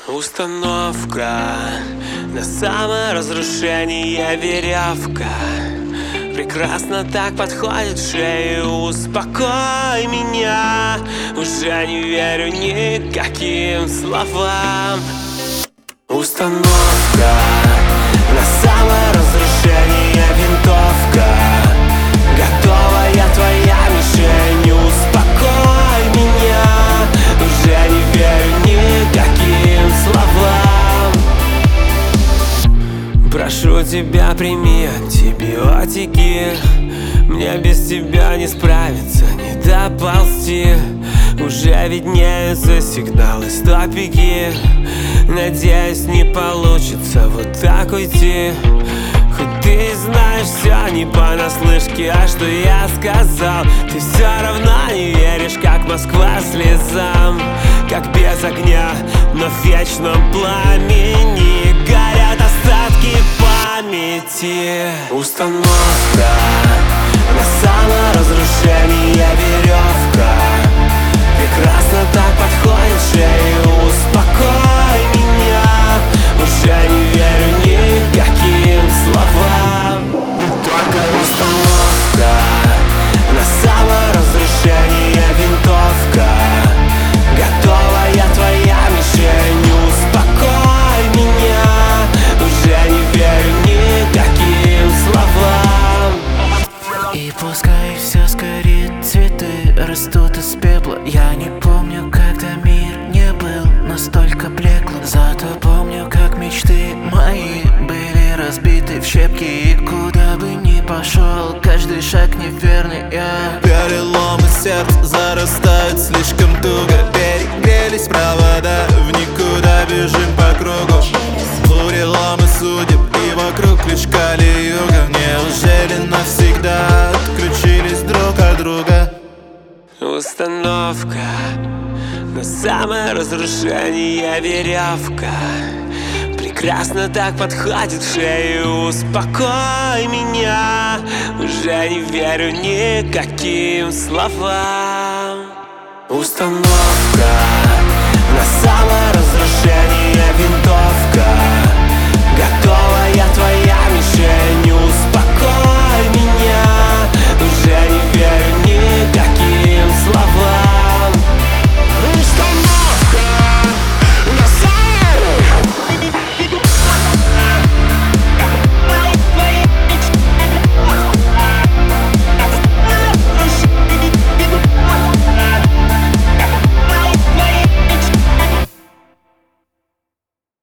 Установка на саморазрушение, веревка прекрасно так подходит в шею. Успокой меня, уже не верю никаким словам. Установка на саморазрушение, винтовка готовая твоя мишень. Успокой меня, уже не верю никаким словам. Прошу тебя, прими антибиотики. Мне без тебя не справиться, не доползти. Уже виднеются сигналы, стопики. Надеюсь, не получится вот так уйти. Хоть ты знаешь все не понаслышке, а что я сказал, ты все равно не веришь, как Москва слезам. Как без огня, но в вечном пламени горят остатки памяти. Установка на саморазрушение, веревка прекрасно так подходит в шею. Успокой меня, уже не верю никаким словам. Только установка на саморазрушение, винтовка готовая твоя мишень. Успокой меня, уже не верю никаким словам. И пускай все сгорит, цветы растут из пепла. Я не помню, когда мир не был настолько блеклым. Зато помню, как мечты мои были разбиты в щепки. И куда бы ни пошел, каждый шаг неверный я. Переломы сердца зарастают слишком туго. Перегрелись провода, в никуда бежим по кругу. Буреломы судеб, и вокруг лишь кали-юга. Неужели навсегда отключились друг от друга? Установка на саморазрушение, веревка прекрасно так подходит в шею. Успокой меня, уже не верю никаким словам. Установка